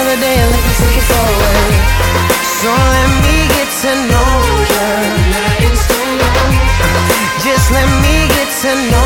another day and let me take it forward. So let me get to know you. Just let me get to know